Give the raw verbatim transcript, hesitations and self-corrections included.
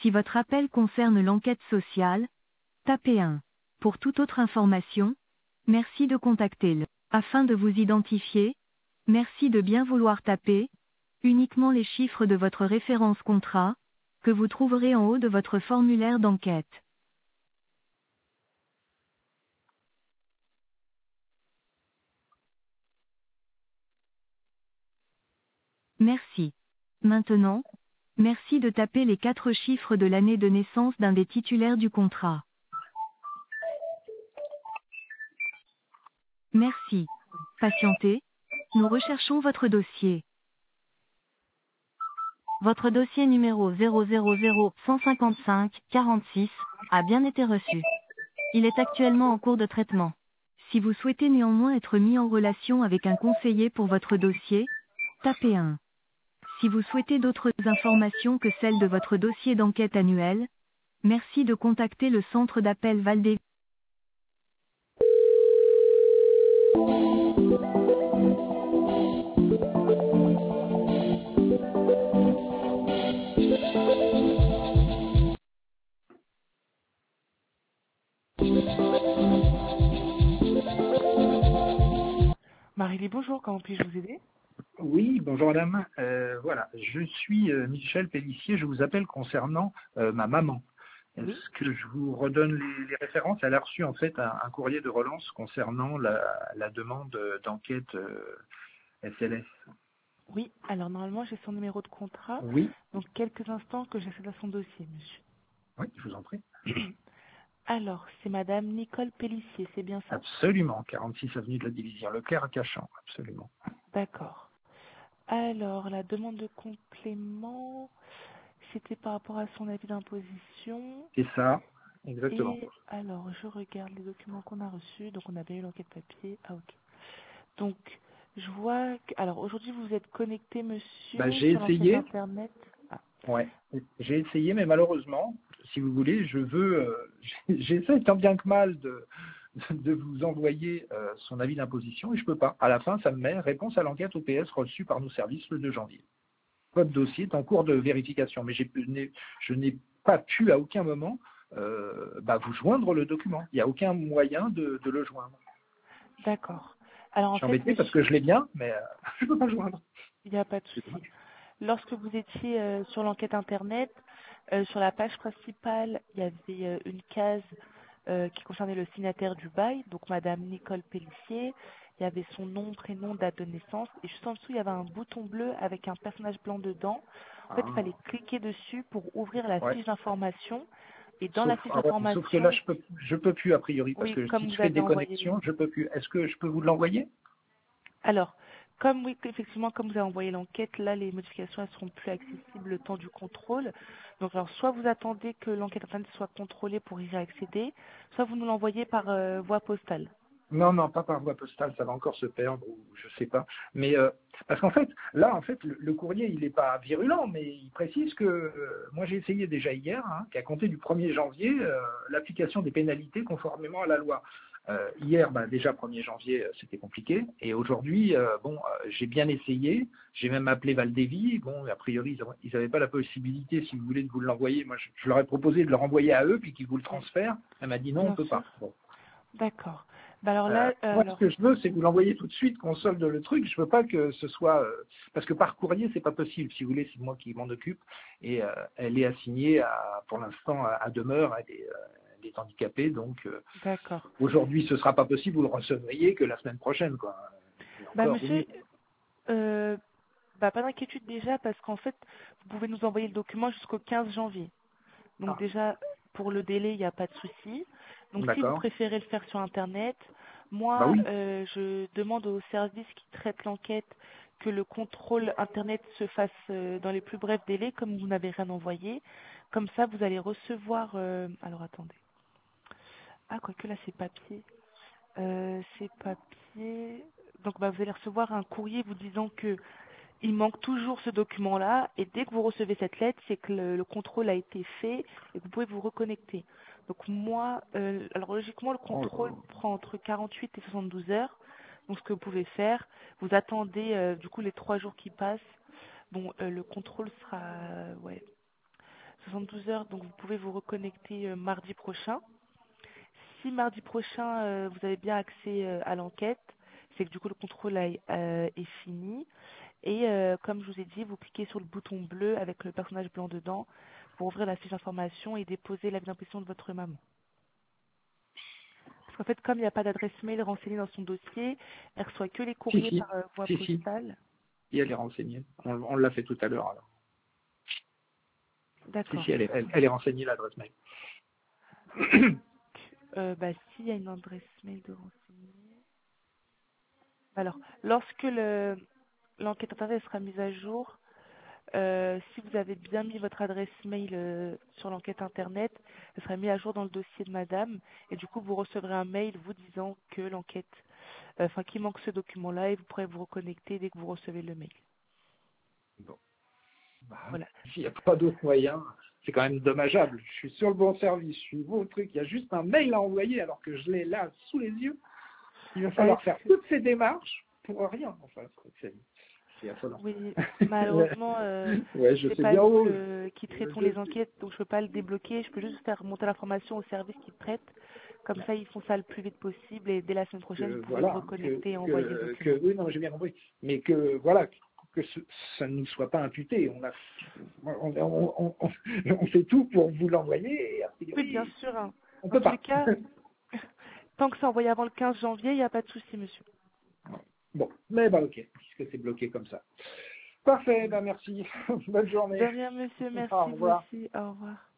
Si votre appel concerne l'enquête sociale, tapez un. Pour toute autre information, merci de contacter le. Afin de vous identifier, merci de bien vouloir taper uniquement les chiffres de votre référence contrat, que vous trouverez en haut de votre formulaire d'enquête. Merci. Maintenant, merci de taper les quatre chiffres de l'année de naissance d'un des titulaires du contrat. Merci. Patientez. Nous recherchons votre dossier. Votre dossier numéro zéro zéro zéro un cinq cinq quatre six a bien été reçu. Il est actuellement en cours de traitement. Si vous souhaitez néanmoins être mis en relation avec un conseiller pour votre dossier, tapez un. Si vous souhaitez d'autres informations que celles de votre dossier d'enquête annuel, merci de contacter le centre d'appel Valdez. Marie-Lie, bonjour, comment puis-je vous aider? Oui, bonjour madame. Euh, voilà, je suis euh, Michel Pellissier, je vous appelle concernant euh, ma maman. Oui. Est-ce que je vous redonne les, les références? Elle a reçu en fait un, un courrier de relance concernant la, la demande d'enquête euh, S L S. Oui, alors normalement j'ai son numéro de contrat, Oui, donc quelques instants que j'accède à son dossier, monsieur. oui, je vous en prie. Alors, c'est madame Nicole Pellissier, c'est bien ça? Absolument, quarante-six avenue de la Division Leclerc à Cachan, absolument. D'accord. Alors, la demande de complément, c'était par rapport à son avis d'imposition. C'est ça, exactement. Et alors, je regarde les documents qu'on a reçus. Donc, on a bien eu l'enquête papier. Ah, ok. Donc, je vois que... Alors, aujourd'hui, vous êtes connecté, Bah, monsieur, j'ai sur l'enquête essayé, Internet. Ah, ouais, j'ai essayé, mais malheureusement, si vous voulez, je veux, euh, j'essaie tant bien que mal de, de vous envoyer euh, son avis d'imposition et je peux pas. À la fin, ça me met réponse à l'enquête O P S reçue par nos services le deux janvier. Votre dossier est en cours de vérification, mais j'ai, n'ai- je n'ai pas pu à aucun moment euh, bah, vous joindre le document. Il n'y a aucun moyen de, de le joindre. d'accord. Alors, Je en suis fait, embêté parce que monsieur, je l'ai bien, mais euh, je ne peux pas le joindre. il n'y a pas de C'est souci. dommage. Lorsque vous étiez euh, sur l'enquête Internet, euh, sur la page principale, il y avait euh, une case euh, qui concernait le signataire du bail, donc Madame Nicole Pellissier. Il y avait son nom, prénom, date de naissance. Et juste en dessous, il y avait un bouton bleu avec un personnage blanc dedans. En fait, il Ah, fallait cliquer dessus pour ouvrir la ouais. fiche d'information. Et dans Sauf, la fiche ah ouais, sauf que là, d'information, je peux, je peux plus a priori parce oui, que si comme je vous fais avez des envoyé. connexions, je peux plus. Est-ce que je peux vous l'envoyer? Alors, comme oui, effectivement, comme vous avez envoyé l'enquête, là, les modifications, elles seront plus accessibles le temps du contrôle. Donc, alors, soit vous attendez que l'enquête internet soit contrôlée pour y accéder, soit vous nous l'envoyez par euh, voie postale. Non, non, pas par voie postale, ça va encore se perdre, ou je sais pas. Mais euh, parce qu'en fait, là, en fait, le, le courrier, il n'est pas virulent, mais il précise que euh, moi j'ai essayé déjà hier, hein, qu'à compter du premier janvier, euh, l'application des pénalités conformément à la loi. Euh, hier, bah, déjà premier janvier, euh, c'était compliqué, et aujourd'hui, euh, bon, euh, j'ai bien essayé, j'ai même appelé Valdévy, bon, a priori, ils n'avaient pas la possibilité, si vous voulez, de vous l'envoyer. Moi, je, je leur ai proposé de le renvoyer à eux, puis qu'ils vous le transfèrent. Elle m'a dit non, on Bien peut sûr. pas. Bon. D'accord. Bah alors Euh, là, euh, moi, ce alors, que je veux, c'est vous l'envoyer tout de suite, qu'on solde le truc. Je veux pas que ce soit euh, parce que par courrier, c'est pas possible. Si vous voulez, c'est moi qui m'en occupe et euh, elle est assignée à, pour l'instant à, à demeure. Elle est, euh, elle est handicapée, donc euh, d'accord. aujourd'hui, ce sera pas possible. Vous le recevriez que la semaine prochaine, quoi. Et Bah encore, monsieur, oui. euh, bah pas d'inquiétude déjà parce qu'en fait, vous pouvez nous envoyer le document jusqu'au quinze janvier. Donc Ah, déjà, pour le délai, il n'y a pas de souci. Donc si vous d'accord. préférez le faire sur Internet, Bah moi, oui. euh, je demande au service qui traite l'enquête que le contrôle Internet se fasse euh, dans les plus brefs délais, comme vous n'avez rien envoyé. Comme ça, vous allez recevoir... euh, Alors attendez. Ah, quoique là, c'est papier. Euh, c'est papier. Donc bah, vous allez recevoir un courrier vous disant que il manque toujours ce document-là, et dès que vous recevez cette lettre, c'est que le, le contrôle a été fait et que vous pouvez vous reconnecter. Donc moi, euh, alors logiquement, le Oh là contrôle là. prend entre quarante-huit et soixante-douze heures. Donc ce que vous pouvez faire, vous attendez euh, du coup les trois jours qui passent. Bon, euh, le contrôle sera, ouais, soixante-douze heures, donc vous pouvez vous reconnecter euh, mardi prochain. Si mardi prochain, euh, vous avez bien accès euh, à l'enquête, c'est que du coup le contrôle a- euh, est fini. Et euh, comme je vous ai dit, vous cliquez sur le bouton bleu avec le personnage blanc dedans pour ouvrir la fiche d'information et déposer l'avis d'impression de votre maman. Parce qu'en fait, comme il n'y a pas d'adresse mail renseignée dans son dossier, elle reçoit que les Si, courriers si, par euh, voie si, si, postale. si, elle est renseignée. On, on l'a fait tout à l'heure, alors. Si, D'accord. si, elle est, elle, elle est renseignée, l'adresse mail. Euh, bah, s'il y a une adresse mail de renseigner. Alors, lorsque le, l'enquête internet sera mise à jour, euh, si vous avez bien mis votre adresse mail euh, sur l'enquête internet, elle sera mise à jour dans le dossier de madame et du coup vous recevrez un mail vous disant que l'enquête, euh, enfin qu'il manque ce document-là et vous pourrez vous reconnecter dès que vous recevez le mail. Bon. Bah, Voilà. s'il n'y a pas d'autre moyen, c'est quand même dommageable. Je suis sur le bon service, je suis au truc, il y a juste un mail à envoyer alors que je l'ai là sous les yeux. Il va Ouais, falloir faire parce que- toutes ces démarches pour rien. Enfin, c'est c'est affolant. oui, malheureusement, euh, Ouais, je c'est sais pas bien. nous Oh, le, qui traitons je les sais. enquêtes, donc je peux pas le débloquer. Je peux juste faire remonter l'information au service qui traite. Comme ça, ils font ça le plus vite possible et dès la semaine prochaine, vous Que, pouvez vous voilà, que, reconnecter et envoyer le que, document. que, oui, non, j'ai bien compris. Mais que, voilà, que ce- ça ne nous soit pas imputé. On, a, on, on, on, on- on fait tout pour vous l'envoyer et a Oui, bien priori, sûr, hein. on Dans peut tous les pas. cas, tant que c'est envoyé avant le quinze janvier, il n'y a pas de souci, monsieur. Bon, mais bah ok, puisque c'est bloqué comme ça. Parfait, bah merci. Bonne De journée. rien, monsieur. Au Merci, vous revoir. aussi. Au revoir.